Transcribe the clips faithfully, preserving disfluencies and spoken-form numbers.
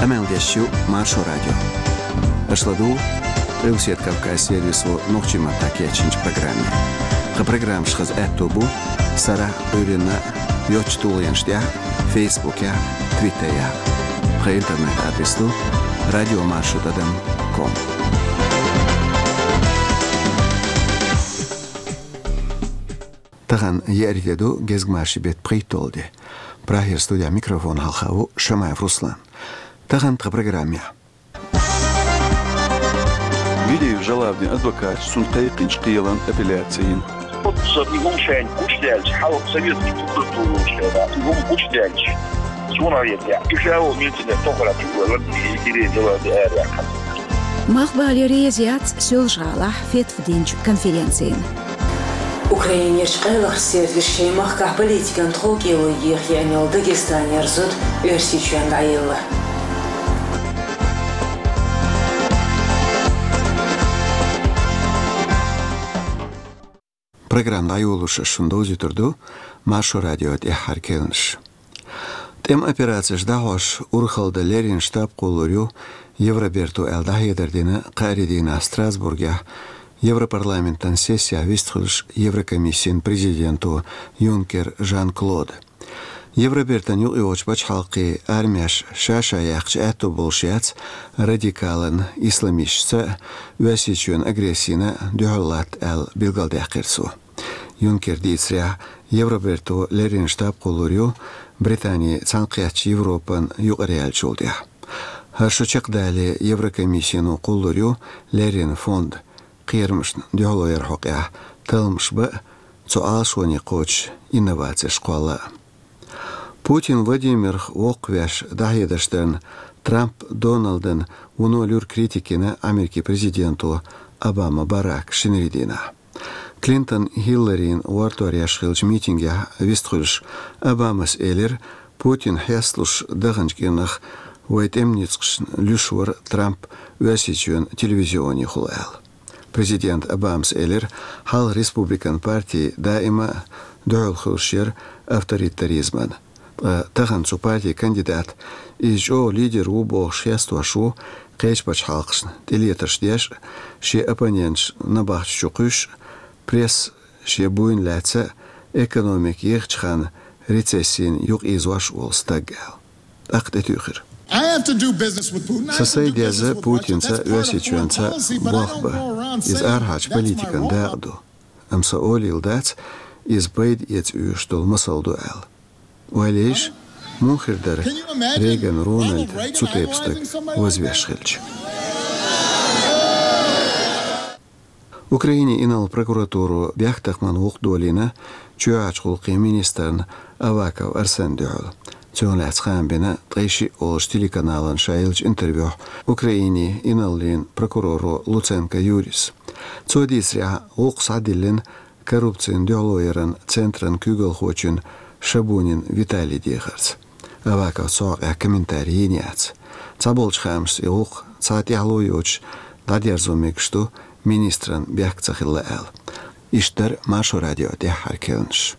Амелдещу Маршо радио. Ашладу Русет Кавказ сервису Нохчима такечинч программе. Ха программ шхаз эттобу Сара Урина Йочтулянштя Фейсбуке, Твиттере. Ха интернет адресу радиомаршрутадам точка ком. Таган яридеду гезгмаши бет прийтолди. Прахир студия микрофон халхаву Шамаев Руслан. Таган та программе. Видео жалобный адвокат сункайкинч қиялан апелляциин. يقوم شان كوشتالش حاول советский культуру учеба يقوم كوشتالش شنو يعني كيفاو ميتنا تقرا تقول يجري دوا داريا مخبالي ريزيات سولجالح فيت فدينج конференциян. Украине шкалах сервишей махках политикан трогило их янял Дагестане рзут версичуан даилла. Программа аюлуша шундози турду Маршо радио эхар келнш. Тем операция ждахош урхалда лерин штаб колурю Евроберту элдахедердина қаридина Страсбурге Европарламентан сессия вистхулш Еврокомиссиин президенту Юнкер Жан-Клод. Евробертан юлыоч бачхалқи армияш шаша яхч эту болшияц радикалын исламишца вәсичуен агрессина дюхаллат әл билгалдяқирсу. Юнкер дейцря Евроберту лерин штаб колурю Британия цанқияч Европан юғариал чулдя. Харшучак дали Еврокомиссиину колурю лерин фонд قيرمش ديالو يرحقه تلمش بق سؤالش ونقوش إنواتي شقولا بوتين فلاديمير وقوش داهيدشتن ترامب دونالدن ونولور كريتيكينا أمريكي بريزيدنتو أباما باراك شنريدينا كلينتون هيلارين وارتورياش خلج ميتينجا ويستخلش أبامس إلير بوتين حيصلش دغنجكينخ ويتمنيتقش لشور ترامب واسيتيون تلفزيوني خلال Президент Обамс Эллер хал республикан партии даима дуал хуршер авторитаризман. Тахан цу партии кандидат изжо лидер убо шество шу кэчбач халкшн. Телетаршдеш ше оппонентш набахч чукуш пресс ше буин лаца экономик ехчхан рецессиин юг изваш улстагал. Актетюхер. Соседия за Путинца весичуанца бахба из архач политикан дагду. Амса олил дац из бейд ец уштол масалдуэл. Уэлиш мухердар Рейган Рональд цутепстак возвешхельч. Украине инал прокуратуру бяхтахман ухдолина чуач хулқи министрн Аваков Арсен Дюл. Тёнлац хамбина трэши олш телеканалан шайлч интервью Украине иналлин прокурору Луценко Юрис. Цодисря оксадиллин коррупциин дёлоеран центран кюгел хочин Шабунин Виталий Дехарц. Аваков соға комментарии няц. Цаболч хамс и ох цатяглуйоч дадерзумик что министран бяхцахилла эл. Иштар Маршо радио Эхар келнш.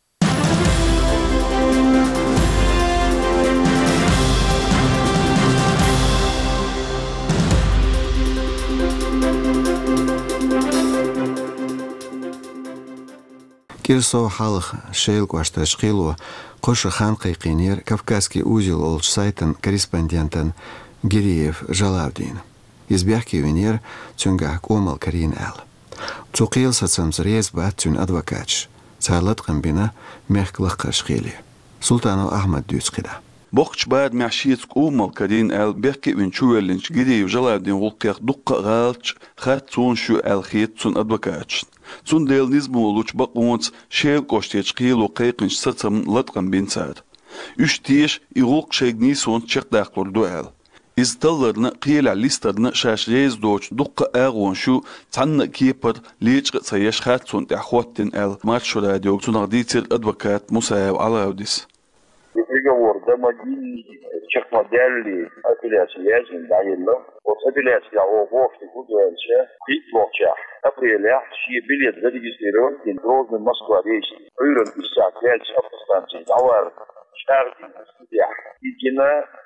Кирсо халық шейл квашташ қилу қошы хан қайқинер Кавказский узел олч сайтын корреспондентын Гириев Жалавдин. Избяхки венер цунгак омал карин әл. Цуқил сацамз рез бат цун адвокатш. Царлат қамбина мехклық қашқили. Султанов Ахмад дүйцқида. Бохч бад мяшиц омал карин әл бяхки вен чуэлинч Гириев Жалавдин ғулқияқ дұққа ғалч хат цун шу әл хит цун адвокатш. Цун дел низмолуч бақонц шел коштеч қилу қайқынш сацам латқан бинцад. Үш тиеш иғулқ шегни сон чеқдақлор дуэл. Из талларны қиеля листарны шаш рейз доч дұққа ағуан шу цанны кепар лечқы цаяш хат сон тяхуаттин әл Маршо радио цунагдицер адвокат Мусаев Алаудис. Приговор домодильный, чехмодельный, апелляция ясен, даилла. Вот апелляция о вовсе гудуэльче, и плохча. Апреля, чьи билет зарегистрирован, in Грозный, Москва, рейс. Уйрен, Исаак, Вельц, автостанции, Товар, Штаркин, Студия. И кина,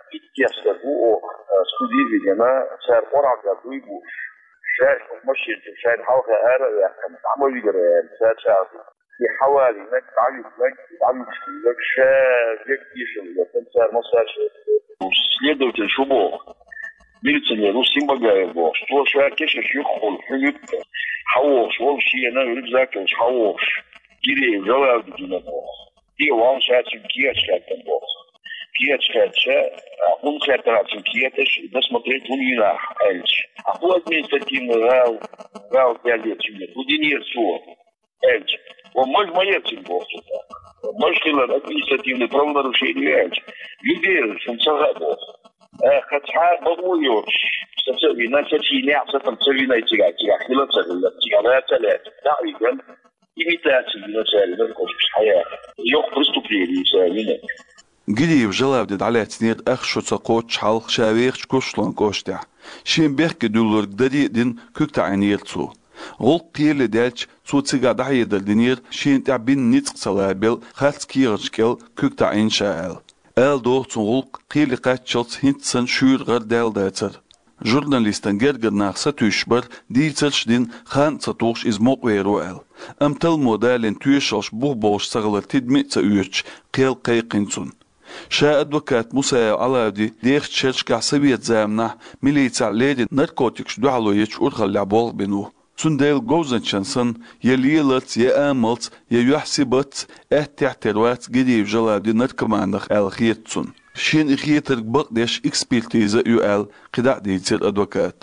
Итьяста бу студии видимо сэр орага дуйбу شايف مشي شايف حلقة هذا يعني عمل يجري ساعات في حوالي نك تعيش نك تعيش لك شايف يكتيش لكن صار مصار следователь شبوه ميلتني روس سيمباجاي بوش تو شايف كيش يخول حلوت حوش والشيء أنا يريد ذاك حوش جري جواب دينا بوش دي وان شايف كيا شايف بوش كيا شايف هم خاطر كياتش بس ما تريد هنا ألش أقوى أدمنستративный غاو غاو تاليتشمي ودينير سوى ألش ومش ما يتم بوسط مش خلال أدمنستративный правонарушение ألش يدير شو مسرع بوس خدها بقوليوش ستسوي نفسي نعم ستسوي نتيجة تيجا خلال تغلب تيجا لا تلات تقريبا إميتاسي نسال نركوش حياة يوم برستوبليني سالينك جديف جلابد على تنير أخشو تقوت حلق شاويخ كوشلان كوشتع شين بيحكي دولار دادي دين كوكتا عينير تو غول قيل دالش تو تيغا دعي دل دينير شين تعبين نتق صلابيل خالت كيرشكيل كوكتا عين شاال آل دوغ تون غول قيل قاتشلت هنتسن شور غر دال داتر جورناليستان جرجر ناقصة تشبر ديترش دين خان تطوش إز موقويرو آل أم تل مودالين تيشلش بوه بوش سغلر تدمي تأيوش قيل قيقنتون شا أدوكات موسى علادي ديخ تشرشكع سبيت زامنح ميليتع ليدي ناركوتيكش دوحلويتش أرخل لعبول بينو سنديل جوزن شانسن يليلت يأملت يحسبت احتعتروات جديف جلادي ناركمانخ الخيتسون شين إخيترك بقدش إكسبيرتيزا يؤال قدع ديتر أدوكات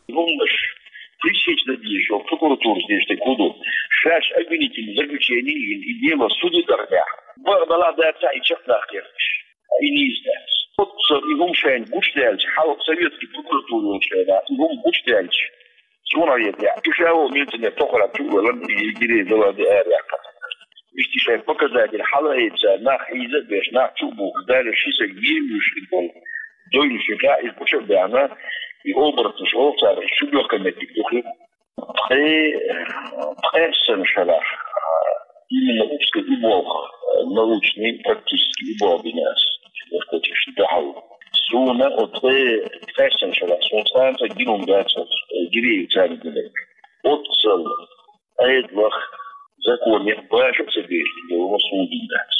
Пресечь надеюсь, прокуратура здесь такую, шаш обвинительный заключение и дело судит дорога. Бардала дается и чехнахер, и неизвестно. Вот и гумшайн гуштельч, халк советский прокуратуры учеда, и гум гуштельч. Суна я, пишал милтине тохора чугулан и гире дела де эряка. Вистишай показатель халаица нах иза беш нах чубук, далее шиса гимюш и пол. Дойншика из почербяна. И обратно шелца, шубёрками пикдухи. Très, très сеншалах. Именно узкий убор, научный, практический убор бинас. Хочешь, дахал. Суна, от très, très сеншалах. Сонстанца гинундация, гирею царь-гинек. От цел, айдлах, законе, башек себе, его судинас.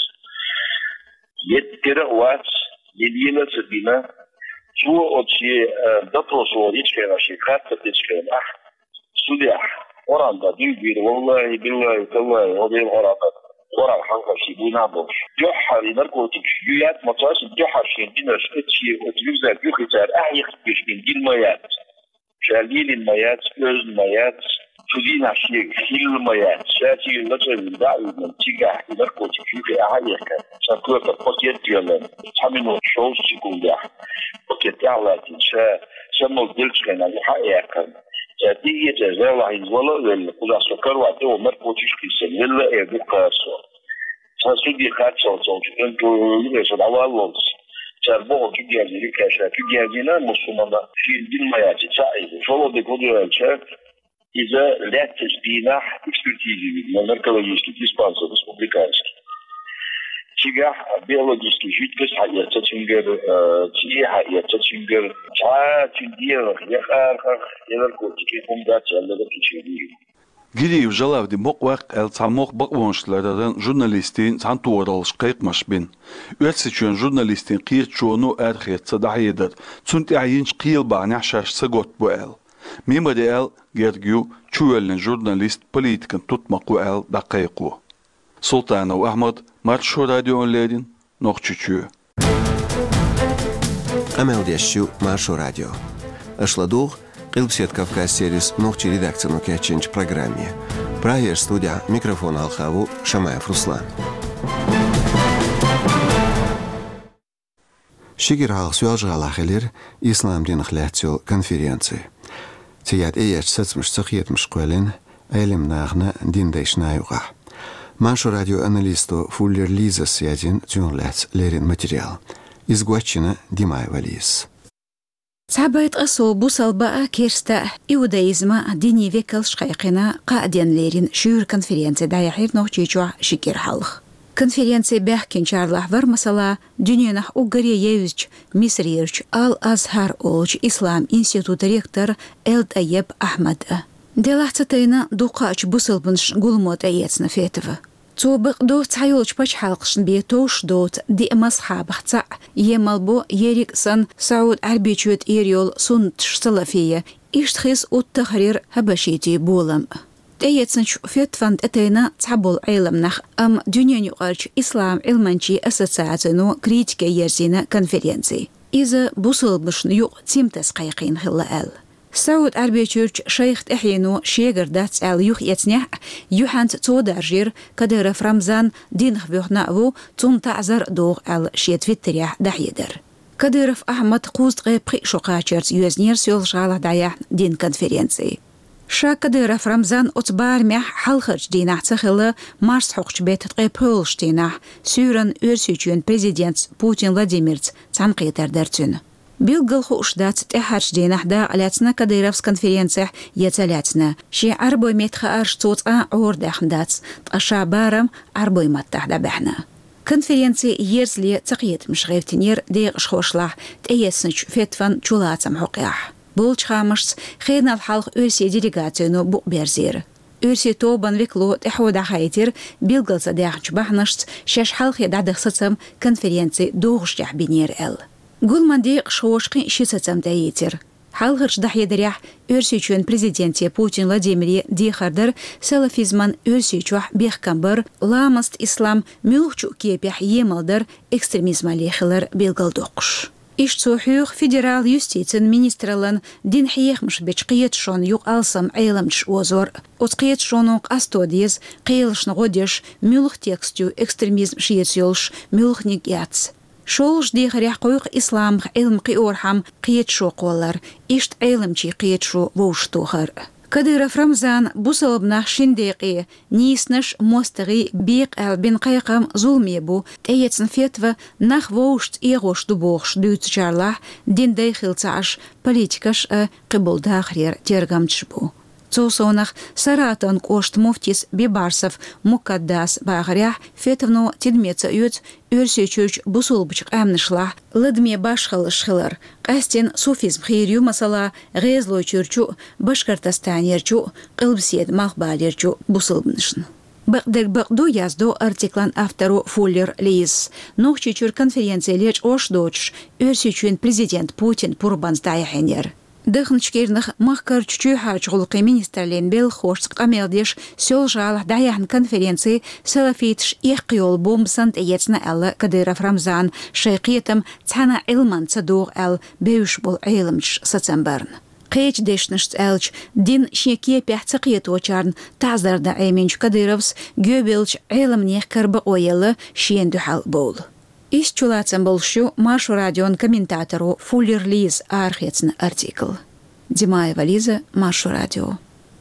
Еттера уац, елена цабина, Svo od się doproszło liczkę na się kartę liczkę na studia. Oranda düğür vallahi billahi tallahi o değil oranda. Oran hangi şey bu ne boş. Johar narkotik yüyat matası johar şey dinler etçi otuzlar yukarı ahiyek bir bin dilmayat. Şalilin mayat, öz mayat. Tudina şey hilmayat. Şati yıllarca dağılın tiga narkotik yukarı ahiyek. Saklıta paket diyorlar. Tamino şov çıkıldı. Paket ağlatın. Şa şamol dilçkena yuhayakan. Jadiye cezala izvala vel kuda sokar vate o narkotik kisen vella edukaso. Sasudi kaçsa olsun çünkü şu davallos. Çarbo tügezleri kaşa tügezine Müslümana fiil bilmayacı çaydı. Şolo de koduyorça iza letters dina экспертизи наркологический диспансер республиканский. Чига биологический жидкость хаяца чингер, чи хаяца чингер, ча чингер, яхар, наркотики, фундация, наркотики. Gidiyv jalavdi moqwaq el tamoq baqwonşlardan jurnalistin tantuoralış qayqmaş bin. Ütsichön jurnalistin qiyçonu erxetsa dahidir. Tsunti ayinç qiyl ba'nahshash sagot bu el. Mimadi el gergyu çuwelin jurnalist politikan tutmaqu el daqiqu. Sultanov Ahmad Marsho Radio Onledin Noqchuchu. Ameldeshu Marsho Radio. Ashladugh Qilbset Kavkaz servis Noqchi redaktsiyonu kechinchi programme. Prayer studia mikrofon alxavu Shamayev Ruslan. Shigir halq suyalжгалахелер İslam dinixlatio konferensiya. Tiyat eyach satsmish saxiyetmish qolin aylim nağna dindeyshnayuqa. Marsho radio analisto Fuller Liza Syadin tünlats lerin material. Izguachina Dimay Valis. تعبت أصو بوصل بقى كيرستا إيودايزما ديني فيكل شقيقنا قاعدين ليرين شور كونفرنسي دايحير نوغتيجوا شكير حلخ Конференция бәхкен чарлахвар масала дүйненах Угария Евич Мисриевич Ал-Азхар олч Ислам институты ректор Элтайеб Ахмад. Делахцатайна дукач бусылбынш гулмот аецна фетова. Цобық до цайолч пач халқшын бетош дот ди масхабахца емалбо ерик сан Сауд Арбичует ириол сунтш салафия иштхис уттахрир хабашити болам. Аецнч фетфанд этайна цабол айламнах ам дюняню арч Ислам илманчи ассоциацияну критика ерзина конференции. Иза бусылбышн юq тимтас қайқин хилла ал. Сауд Арбичурч шейх Эхину шегер дац ал юх яцнях юхант цодаржир кадыра Рамзан динх вюхнаву цум таъзар дог ал шет виттерях дахьедер. Кадыров Ахмад қуст ғайбқи шуқачерц юезнер сёл жала даях дин конференции. Ша Кадыров Рамзан отбар мях халхарч динах цахилы марс хуқч бетет ғайбқиолш динах сюран өрсючен президент Путин Владимирц цанқитер дерцюн. Билгал хушдац техарч динах да аляцна Кадыровс конференциях яцаляцна. Ши арбой метха арш цуца ордахмдац. Таша барам арбой маттах дабахна. Конференции ерзли цақиет мшғевтинер дейг шхошлах тәйесніч фетван чулацам хуқиях. Бұл чхамышц хейнал халқ өрсе делегацияну бұқ берзер. Өрсе тобан векло тәхуада хайтер билгалса дәғч бахнышц шаш халқ едадықсыцам конференции доғыштях бинер әл. Гулман дейг шхошқи шисыцам дәйетер. Халғырч дахьедерях өрсечуен президенте Путин Владимире дихардыр салафизман өрсечуах бехкамбыр ламаст ислам мюлхчу кепях емалдыр экстремизма лехилер белгалдоқш. Ишцухюх федерал юстицин министрлан дин хиехмш беч қиет шон юқ алсам айламч озор. От қиет шонуқ астодиез қиелшны годеш мюлх текстю экстремизм шиетсёлш мюлхник яц. Шолж дихарях қойық ислам илм қиорхам қиет шоқ олар, ишт айлымчи қиет шо воуштухар. Кадыров Рамзан бусалыбнах шиндеқи, ниснаш мостығы бек әлбін қайқам зулмебу, тәйетсін фетва нах воушт иғош дубоқш дүйт жарлах, диндай хилцаш политикаш қибылдахрер тергамчбу. Цусонах Саратан кошт муфтис Бибарсов Мукаддас бағырях фетвну тидмеца үйт өрсечуч бусулбычық әмнішлах лыдме башхыл шхылыр. Қастен суфизм хирю масала ғезлой чүрчу Башкортостанерчу қылбсед мақбалерчу бусулбнышын. Бақдық бақду язду артиклан автору Фуллер Лиз. Нухчичур конференция леч ош дочш өрсечуен президент Путин пурбанстайхенер. Дыхнчкерных махкар чучу харчгулқи министрлен бел хошс қамелдеш сёл жалах даяхн конференции салафитш иқиол бомбсант ецна әлі Кадыров Рамзан шайқиетім цана илман цадуғ әл беуш бол айлымч сацамбарн. Қейч дешнышц әлч дин шеке пяхцақиет очарн таздарда айменч Кадыровс гөбелч айлымнех карбы ойылы шиенду хал бол. Иш чулацам болшу Машу радион комментатору Фуллер Лиз архецн артикл. Димаева Лиза, Машу радио.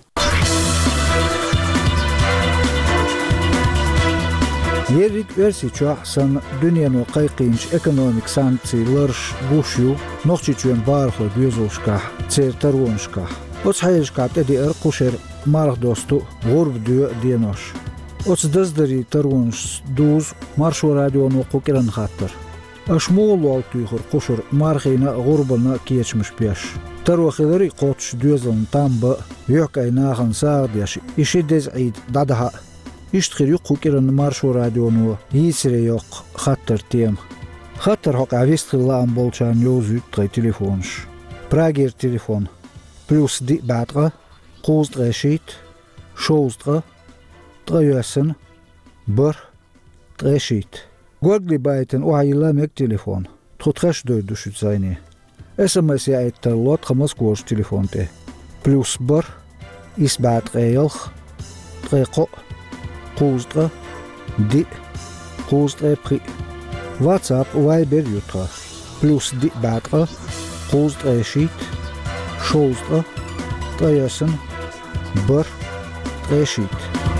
Ерик верси чуахсан дünyanın qayqinç ekonomik sanksiyalar guşu noqçiçuen barxo büyüzuşka çertarunşka. Oç hayışka tedi erquşer marx dostu gorb diyor diyenoş. Oç dazdari tarunş duz Marşu radyonu qokiran xattır. Aşmol altıyır quşur marxina gorbana keçmiş beş. Tarwaxilari qoç düzün tamba yoqaynaxan sağdiyaş işi dezid dadaha. İştxir yoq qokiran Marşu radyonu yisire yoq xattır tiyem. Xattır hoq avistxilan bolçan yozut qay telefonş. Prager telefon plus di batqa qozt reşit şozqa Траясын бір трешит. Горгли байтен уайламек телефон. Тутхаш дойдушит зайни. СМС я это лот хамас кош телефонте. Плюс бір исбат рейлх треко қуздра ди қуздра при. WhatsApp Viber ютра. Плюс ди батра қуздра шит шоздра траясын бір трешит.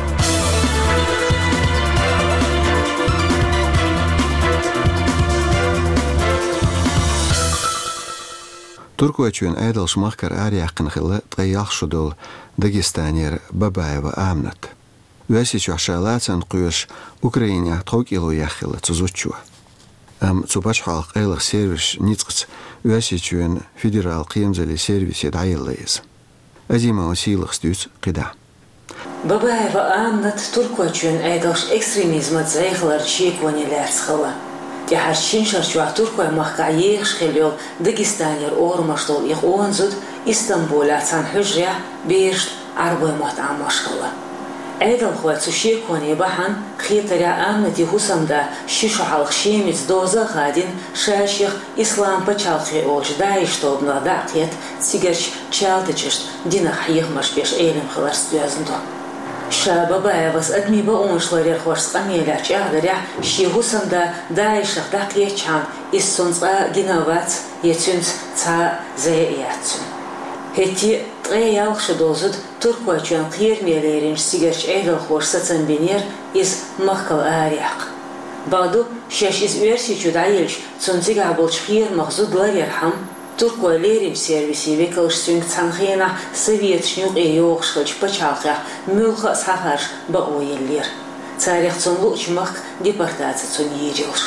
Turkuaçuen aydalş mahkar ariyaqın xilli tqayyaq şudul Dagestanyer Babaeva amnat. Уясичу шалацан куеш Украине тог илу яхила цузучу. Ам цубач халк эйлах сервис ницкц уясичуен федерал қиемзали сервис едайыллайыз. Азима осилах стюц қида. Бабаева Аннат туркуачуен айдалш экстремизма цайхлар чеквани лярцхала. Тяхарчин шарчуах туркуай махка аех шхелёл Дагестанер ормаштол их онзуд Истамбуля цан хужря бирш арбой мат амашхала. Айдал хуат сушеквани бахан хитаря Аннати хусамда шишу халх шемец доза гадин шаших ислам пачалхи олж дайштоб надақет сигарч чалтычышт динах ехмаш беш эйлем хларстуязндо. Шабабаевас адмиба оншларер хварс камеля чадаря шигусамда дайшах дақечан иссунца гиновац ецюнц ца зеяцун. Хети треялхшы долзуд туркуачуан қиермелерин сигарч эйдал хварсацан бенер из махкал аряқ. Баду шаш из уерсичу дайылш цунцига болч қиер махзуд ларерхам Туркуа лерим сервиси векалш сюнг цанхена совет шнюк и йохшхач пачалхах мюлха сахарш баоеллер. Царях цун лучмах депортация цун ерилш.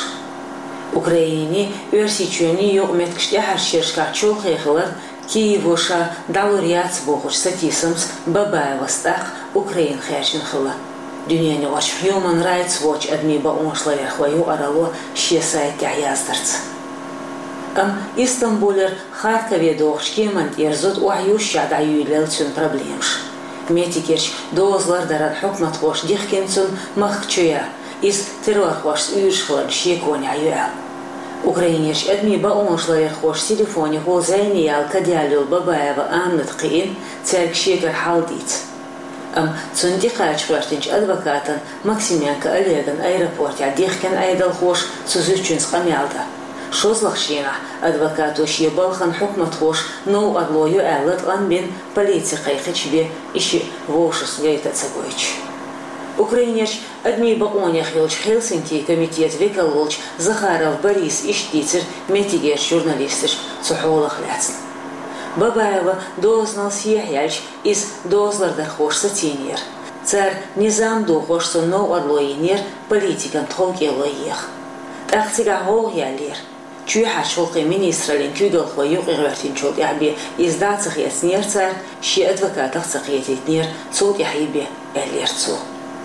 Украине уерсичуани йог меткштя харшершка чулхехлар Киевоша далуриац бохуш сатисамс Бабаевастах Украин хершинхла. Дюняни ваш Human Rights Watch адмиба оншларер хваю арало шесайт яяздарц. Ам Истамбулер Харькове дохшки мантьерзот уаюшад аюйлел цун проблемш. Метикерч дозлар дарад хукмат хош дихкенцун махчуя из террор хош уюшхлан шеконя аюя. Украинеш адмиба оншларер хош телефоне холзайни ял кадялил Бабаева Аннат қиин церк шекер халдиц. Ам цунди қачхвартинч адвокатан Максименко Олеган аэропорте дихкен айдал хош сузучун сқамялда. Шозлахшина адвокату шебалхан хукмат хош но адлою алат ланбин полиция қайқычбе иши вошус гайта цагойч. Украинеш адмиба онях елч Хелсинки комитет векалолч Захаров Борис Иштицер метигер журналистиш цухолах ляцн. Бабаева дознал сияхялч из дозлардар хош сатинер. Царь низам до хош сон но адлоинер политикан тхолгелоех. Тахцига холгялер. Чуй хашолқи министралин кюгал хваюқ игвартин чолт яби издацах яснер царь ши адвокатах цахиетитнер цолт яхибе элерцу.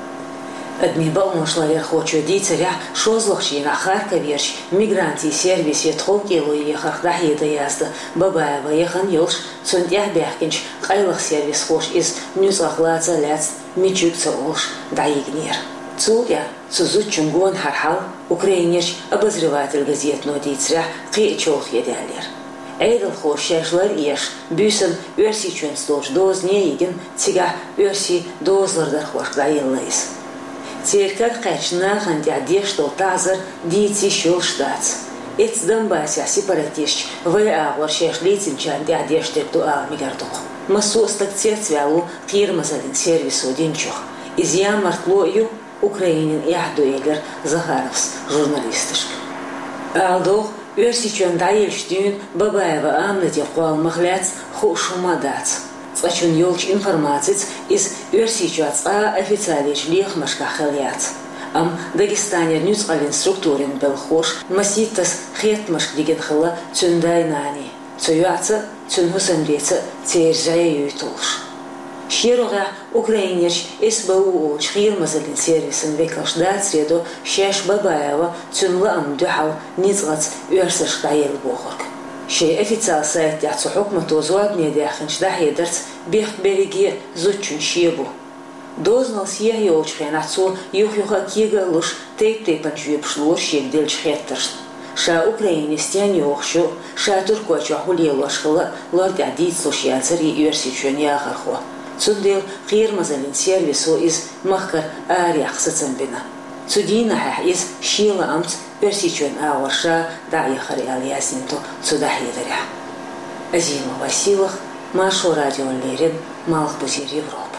Адмиба оншларер хочу дицаря шозлахшина Харьковерч мигранти сервисе тхолгелоехах дахида язда Бабаева ехан елш цунт яхбяхкинч қайлах сервис хош из нюзахлаца ляц мичукца олш даигнер. Цуля сузучунгон хархал Украинеш обозреватель газет нодицря қиечолх едялер. Эйдал хошяшлар еш бюсен уерсичуен столж доз нееген тига уерси дозлардар хош дайыллайыз. Церкак қачна хандя дештол тазар дийти шол штац. Эц Донбасsia сепаратищ вай агвар шешлицин чандя дештерту алмигардух. Масостак церцвялу қирмазалин сервису динчух. Из ямартлою Украинин яхдуэлер Захаровс журналистышк. Алдох уерсичуен дайылштюн Бабаева Аннати қуал махляц хушумадац. Цачун ёлч информациц из уерсичуаца официалич лехмашка хельяц. Ам Дагестанер нюцқалин структурин был хош маситтас хетмашк деген хыла цундайнани. Цуяца цунхусанреца цержая юйтулш. Шеруга Украинеш СБУ чхирмазалин сервисен векалшдат среду шеш Бабаева цунла амдухал низгац уерсаш дайел бохорг. Шей официал сайт яцу хукмату зуадне дяхинч дахедерц бех береги зучун шебу. Дознал сия ёлчхен ацу юхюха кига луш тейп-тейпан жуепшлур шегдельч хеттерш. Ша Украинестян ёхшу, ша туркуачу ахулелуашхыла лордя дийцлуш яцер и уерсичуен яхарху. Цудел қиермазалин сервису из махкар аряқ сацамбина. Цудинахах из шила амц уерсичуен ауарша дайяхари алиясинту цудахидаря. Азима Василах, Машу радио Лерин, Малых Бузир Европа.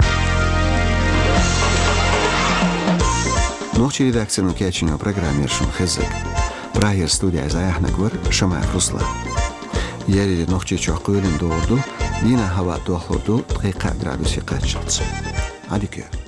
Ночи редакцияның кәчіне программершін Хезек. Прайер студия заяхна гвар Шамаев Руслан. Ярили ночи чоқ өлін доғырду, Дина хава доғырду дқиқа градуси қачылцы. Адикö.